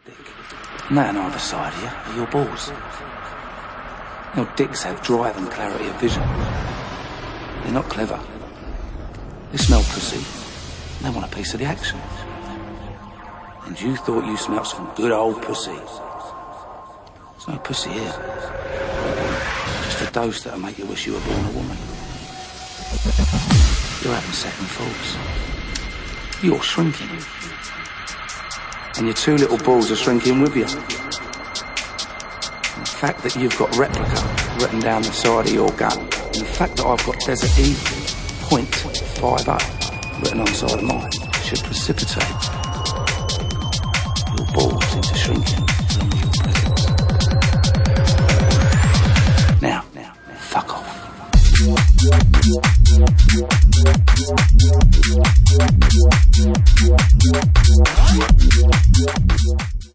And that on either side of you are your balls. You know, dicks have drive and clarity of vision. They're not clever. They smell pussy. They want a piece of the action. And you thought you smelt some good old pussy. There's no pussy here. Just a dose that'll make you wish you were born a woman. You're having second thoughts. You're shrinking. And your two little balls are shrinking with you. And the fact that you've got replica written down the side of your gun, and the fact that I've got Desert Eagle .50 written on the side of mine, should precipitate